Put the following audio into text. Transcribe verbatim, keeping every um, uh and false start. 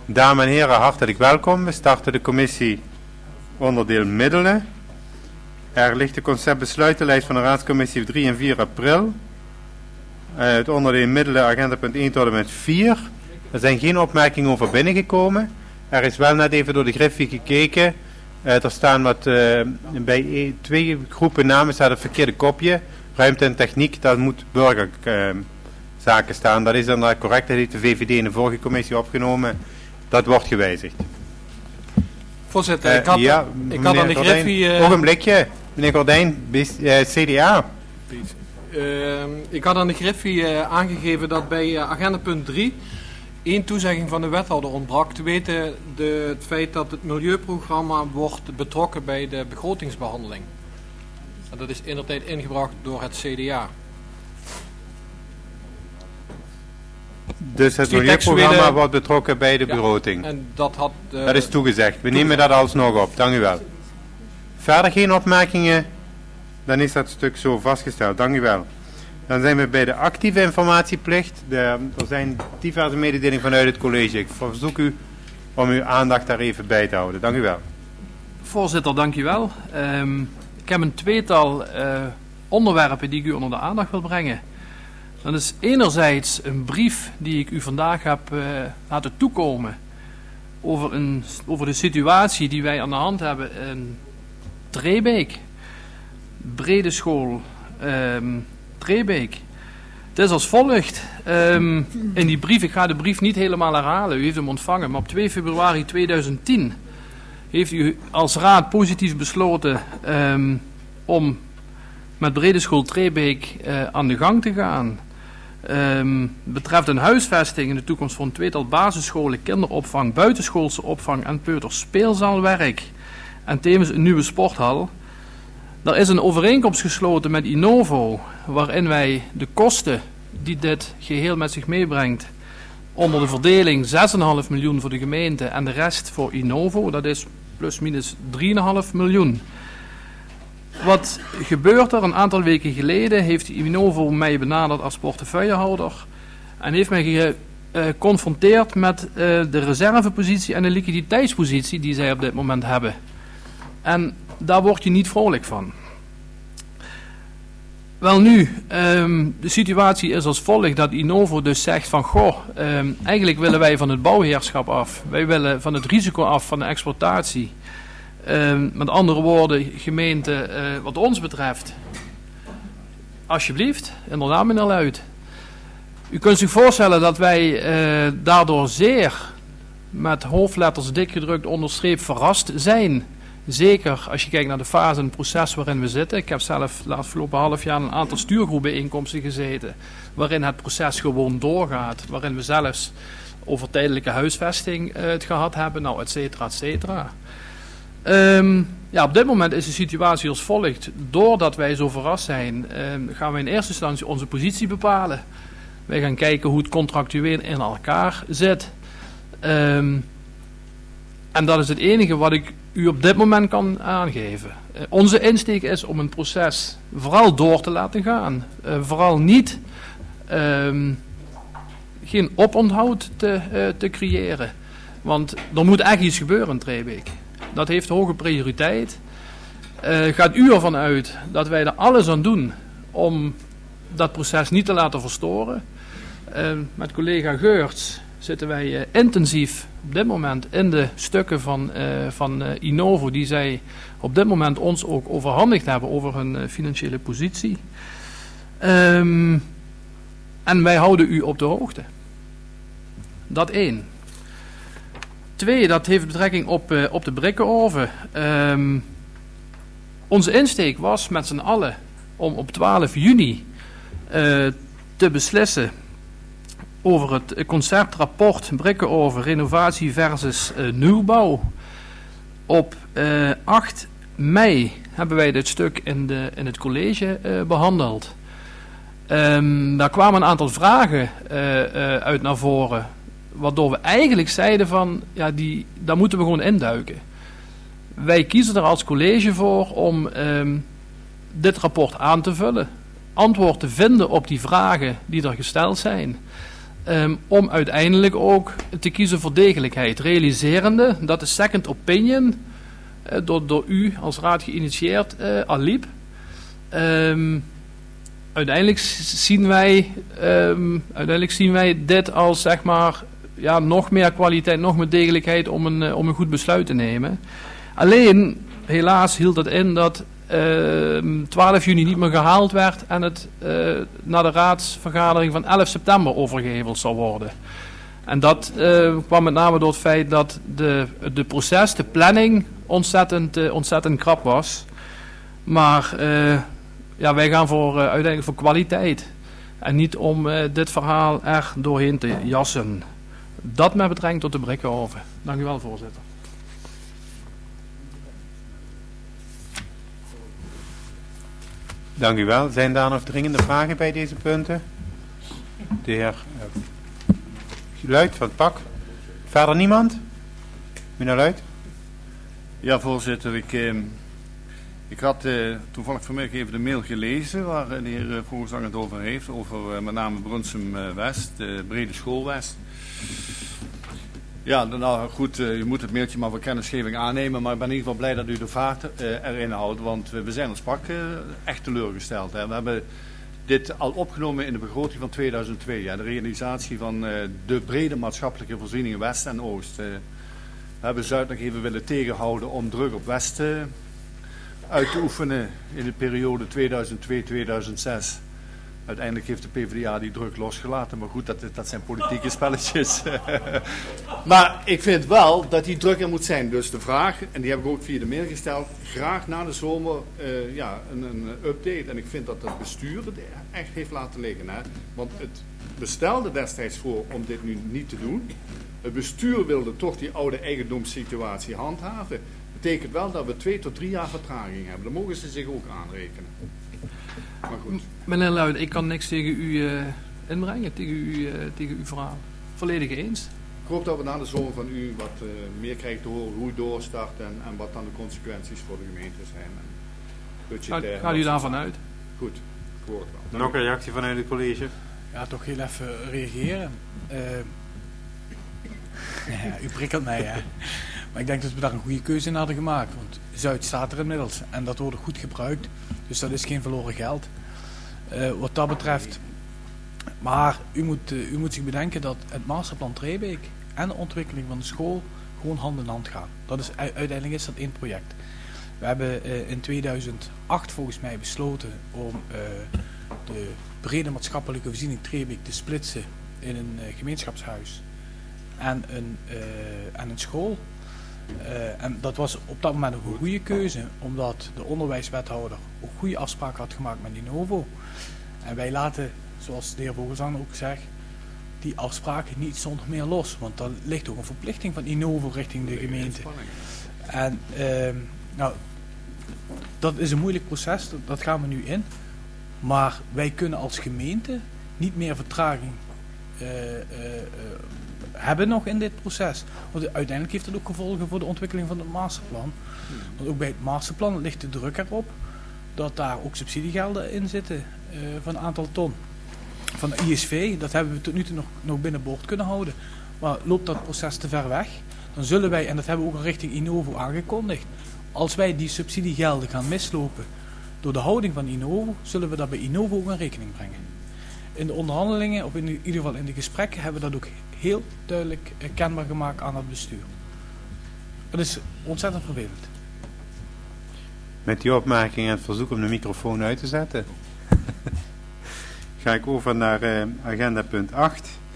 Dames en heren, hartelijk welkom. We starten de commissie onderdeel middelen. Er ligt de conceptbesluitenlijst van de raadscommissie drie en vier april. Uh, het onderdeel middelen, agenda punt één tot en met vier. Er zijn geen opmerkingen over binnengekomen. Er is wel net even door de griffie gekeken. Uh, er staan wat, uh, bij e- twee groepen namen staat het verkeerde kopje. Ruimte en techniek, dat moet burgerzaken uh, staan. Dat is dan correct, dat heeft de V V D in de vorige commissie opgenomen. Dat wordt gewijzigd. Voorzitter, ik had, uh, ja, ik had aan de griffie... Uh, Ogenblikje, meneer Gordijn, uh, C D A. Uh, ik had aan de griffie uh, aangegeven dat bij uh, agenda punt drie één toezegging van de wethouder ontbrak. Te weten de, het feit dat het milieuprogramma wordt betrokken bij de begrotingsbehandeling. En dat is inderdaad ingebracht door het C D A. Dus het milieuprogramma wordt betrokken bij de ja, begroting. En dat, had, uh, dat is toegezegd. We nemen dat alsnog op. Dank u wel. Verder geen opmerkingen. Dan is dat stuk zo vastgesteld. Dank u wel. Dan zijn we bij de actieve informatieplicht. De, er zijn diverse mededelingen vanuit het college. Ik verzoek u om uw aandacht daar even bij te houden. Dank u wel. Voorzitter, dank u wel. Um, ik heb een tweetal uh, onderwerpen die ik u onder de aandacht wil brengen. Dat is enerzijds een brief die ik u vandaag heb uh, laten toekomen over, een, over de situatie die wij aan de hand hebben in Trebeek, Brede School, um, Trebeek. Het is als volgt. Um, in die brief, ik ga de brief niet helemaal herhalen, u heeft hem ontvangen, maar op twee februari tweeduizend tien heeft u als raad positief besloten um, om met Brede School Trebeek uh, aan de gang te gaan. Um, betreft een huisvesting in de toekomst voor een tweetal basisscholen, kinderopvang, buitenschoolse opvang en peuterspeelzaalwerk. En tevens een nieuwe sporthal. Er is een overeenkomst gesloten met Innovo, waarin wij de kosten die dit geheel met zich meebrengt, onder de verdeling zes komma vijf miljoen voor de gemeente en de rest voor Innovo, dat is plus minus drie komma vijf miljoen. Wat gebeurt er? Een aantal weken geleden heeft Innovo mij benaderd als portefeuillehouder en heeft mij geconfronteerd met uh, de reservepositie en de liquiditeitspositie die zij op dit moment hebben. En daar word je niet vrolijk van. Wel nu, um, de situatie is als volgt dat Innovo dus zegt van goh, um, eigenlijk willen wij van het bouwheerschap af. Wij willen van het risico af van de exploitatie. Um, met andere woorden, gemeente, uh, wat ons betreft, alsjeblieft, inderdaad meneer Luit. U kunt zich voorstellen dat wij uh, daardoor zeer met hoofdletters dik gedrukt onderstreept verrast zijn. Zeker als je kijkt naar de fase en het proces waarin we zitten. Ik heb zelf de afgelopen half jaar een aantal stuurgroepbijeenkomsten gezeten, waarin het proces gewoon doorgaat, waarin we zelfs over tijdelijke huisvesting uh, het gehad hebben, nou et cetera, et cetera. Um, ja, op dit moment is de situatie als volgt. Doordat wij zo verrast zijn, um, gaan we in eerste instantie onze positie bepalen. Wij gaan kijken hoe het contractueel in elkaar zit. Um, en dat is het enige wat ik u op dit moment kan aangeven. Uh, onze insteek is om een proces vooral door te laten gaan. Uh, vooral niet um, geen oponthoud te, uh, te creëren. Want er moet echt iets gebeuren in Trebeek. Dat heeft hoge prioriteit. Uh, gaat u ervan uit dat wij er alles aan doen om dat proces niet te laten verstoren. Uh, met collega Geurts zitten wij uh, intensief op dit moment in de stukken van, uh, van uh, Innovo die zij op dit moment ons ook overhandigd hebben over hun uh, financiële positie. Um, en wij houden u op de hoogte. Dat één. Twee, dat heeft betrekking op, uh, op de Brikkenoven. Um, onze insteek was met z'n allen om op twaalf juni uh, te beslissen over het conceptrapport Brikkenoven renovatie versus uh, nieuwbouw. Op uh, acht mei hebben wij dit stuk in, de, in het college uh, behandeld. Um, daar kwamen een aantal vragen uh, uh, uit naar voren, waardoor we eigenlijk zeiden van, ja, die, daar moeten we gewoon induiken. Wij kiezen er als college voor om um, dit rapport aan te vullen, antwoord te vinden op die vragen die er gesteld zijn. Um, om uiteindelijk ook te kiezen voor degelijkheid. Realiserende dat de second opinion uh, door, door u als raad geïnitieerd uh, al liep. Um, uiteindelijk zien wij um, uiteindelijk zien wij dit als zeg maar ja, nog meer kwaliteit, nog meer degelijkheid om een, uh, om een goed besluit te nemen. Alleen helaas hield het in dat uh, twaalf juni niet meer gehaald werd en het uh, naar de raadsvergadering van elf september overgeheveld zal worden. En dat uh, kwam met name door het feit dat de, de proces, de planning ontzettend, uh, ontzettend krap was. Maar uh, ja, wij gaan voor, uh, uiteindelijk voor kwaliteit en niet om uh, dit verhaal er doorheen te jassen. Dat met betrekking tot de Brikkenhoven. Dank u wel, voorzitter. Dank u wel. Zijn daar nog dringende vragen bij deze punten? De heer uh, Luit van het P A C. Verder niemand? Meneer Luit? Ja, voorzitter. Ik, eh, ik had eh, toevallig vanmiddag even de mail gelezen waar de heer uh, Vogelzang het over heeft. Over uh, met name Brunsum uh, West, de Brede School West. Ja, nou goed, uh, je moet het mailtje maar voor kennisgeving aannemen. Maar ik ben in ieder geval blij dat u de vaart uh, erin houdt. Want we, we zijn als P A C uh, echt teleurgesteld. Hè. We hebben dit al opgenomen in de begroting van tweeduizend twee. Ja, de realisatie van uh, de brede maatschappelijke voorzieningen West en Oost. Uh, we hebben Zuid nog even willen tegenhouden om druk op West uh, uit te oefenen in de periode tweeduizend twee tot tweeduizend zes. Uiteindelijk heeft de PvdA die druk losgelaten, maar goed, dat, dat zijn politieke spelletjes. Maar ik vind wel dat die druk er moet zijn. Dus de vraag, en die heb ik ook via de mail gesteld, graag na de zomer uh, ja, een, een update. En ik vind dat het bestuur het echt heeft laten liggen. Hè? Want het bestelde destijds voor om dit nu niet te doen. Het bestuur wilde toch die oude eigendomssituatie handhaven. Dat betekent wel dat we twee tot drie jaar vertraging hebben. Dan mogen ze zich ook aanrekenen. Maar goed. Meneer Luit, ik kan niks tegen u uh, inbrengen, tegen, u, uh, tegen uw verhaal. Volledig eens. Ik hoop dat we na de zomer van u wat uh, meer krijgen te horen hoe u doorstart en, en wat dan de consequenties voor de gemeente zijn. Ga, gaat u daarvan uit? Goed, ik hoor het wel. Nog een reactie vanuit het college? Ja, toch heel even reageren. Uh, ja, u prikkelt mij, hè. Maar ik denk dat we daar een goede keuze in hadden gemaakt. Want Zuid staat er inmiddels en dat wordt goed gebruikt. Dus dat is geen verloren geld. Uh, wat dat betreft. Maar u moet, uh, u moet zich bedenken dat het masterplan Trebeek en de ontwikkeling van de school gewoon hand in hand gaan. Dat is, uiteindelijk is dat één project. We hebben uh, in tweeduizend acht volgens mij besloten om uh, de brede maatschappelijke voorziening Trebeek te splitsen in een uh, gemeenschapshuis en een, uh, en een school. Uh, en dat was op dat moment een goede keuze, omdat de onderwijswethouder ook goede afspraken had gemaakt met Innovo. En wij laten, zoals de heer Vogelzang ook zegt, die afspraken niet zonder meer los. Want dan ligt ook een verplichting van Innovo richting de gemeente. En uh, nou, dat is een moeilijk proces, dat, dat gaan we nu in. Maar wij kunnen als gemeente niet meer vertraging uh, uh, uh, hebben nog in dit proces. Want uiteindelijk heeft het ook gevolgen voor de ontwikkeling van het masterplan. Want ook bij het masterplan ligt de druk erop dat daar ook subsidiegelden in zitten uh, van een aantal ton. Van de I S V, dat hebben we tot nu toe nog, nog binnenboord kunnen houden. Maar loopt dat proces te ver weg, dan zullen wij, en dat hebben we ook richting Innovo aangekondigd, als wij die subsidiegelden gaan mislopen door de houding van Innovo, zullen we dat bij Innovo ook in rekening brengen. In de onderhandelingen, of in ieder geval in de gesprekken, hebben we dat ook heel duidelijk kenbaar gemaakt aan het bestuur. Dat is ontzettend vervelend. Met die opmerking en het verzoek om de microfoon uit te zetten, ga ik over naar uh, agenda punt acht.